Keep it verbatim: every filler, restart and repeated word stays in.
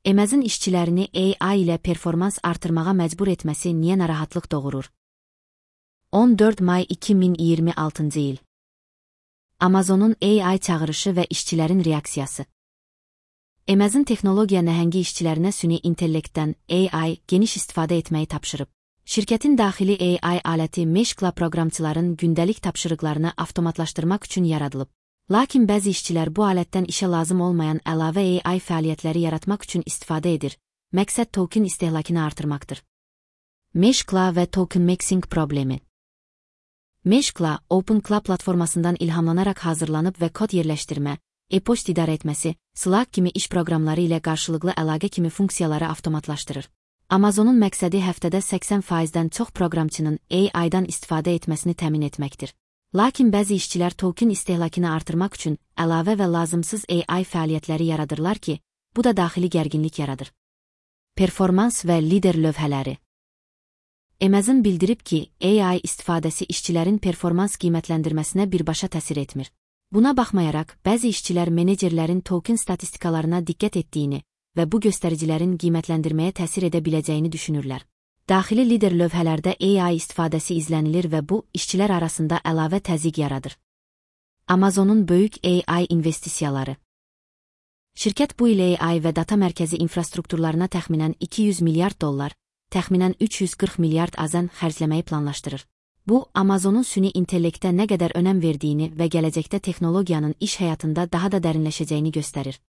Amazon işçilərini A I ilə performans artırmağa məcbur etməsi niyə narahatlıq doğurur? on dörd may iki min iyirmi altıncı il. Amazonun A I çağırışı və işçilərin reaksiyası. Amazon texnologiya nəhəngi işçilərinə süni intellektdən A I geniş istifadə etməyi tapşırıb. Şirkətin daxili A I aləti Meshkla proqramçıların gündəlik tapşırıqlarını avtomatlaşdırmaq üçün yaradılıb. Lakin bəzi işçilər bu alətdən işə lazım olmayan əlavə A I fəaliyyətləri yaratmaq üçün istifadə edir. Məqsəd token istehlakını artırmaqdır. Meshkla və token mixing problemi. Meshkla, OpenClaw platformasından ilhamlanaraq hazırlanıb və kod yerləşdirmə, e-poçt idarə etməsi, Slack kimi iş proqramları ilə qarşılıqlı əlaqə kimi funksiyaları avtomatlaşdırır. Amazonun məqsədi həftədə səksən faizdən çox proqramçının A I-dan istifadə etməsini təmin etməkdir. Lakin bəzi işçilər token istehlakını artırmaq üçün əlavə və lazımsız A I fəaliyyətləri yaradırlar ki, bu da daxili gərginlik yaradır. Performans və lider lövhələri. Amazon bildirib ki, A I istifadəsi işçilərin performans qiymətləndirməsinə birbaşa təsir etmir. Buna baxmayaraq, bəzi işçilər menecerlərin token statistikalarına diqqət etdiyini və bu göstəricilərin qiymətləndirməyə təsir edə biləcəyini düşünürlər. Daxili lider lövhələrdə A I istifadəsi izlənilir və bu, işçilər arasında əlavə təzyiq yaradır. Amazonun böyük A I investisiyaları. Şirkət bu il A I və data mərkəzi infrastrukturlarına təxminən iki yüz milyard dollar, təxminən üç yüz qırx milyard azən xərcləməyi planlaşdırır. Bu, Amazonun süni intellektə nə qədər önəm verdiyini və gələcəkdə texnologiyanın iş həyatında daha da dərinləşəcəyini göstərir.